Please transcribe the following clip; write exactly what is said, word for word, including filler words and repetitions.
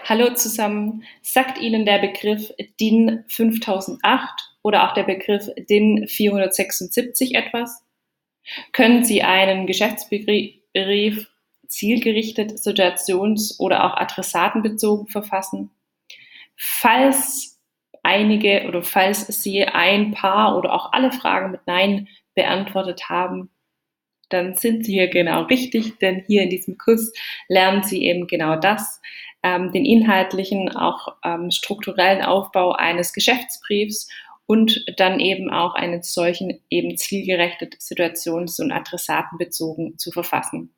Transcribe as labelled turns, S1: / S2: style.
S1: Hallo zusammen. Sagt Ihnen der Begriff D I N fünftausendacht oder auch der Begriff D I N vierhundertsechsundsiebzig etwas? Können Sie einen Geschäftsbrief zielgerichtet, situations- oder auch adressatenbezogen verfassen? Falls einige oder falls Sie ein paar oder auch alle Fragen mit Nein beantwortet haben, dann sind Sie hier genau richtig, denn hier in diesem Kurs lernen Sie eben genau das, ähm, den inhaltlichen, auch ähm, strukturellen Aufbau eines Geschäftsbriefs und dann eben auch einen solchen eben zielgerichtet, situations- und adressatenbezogen zu verfassen.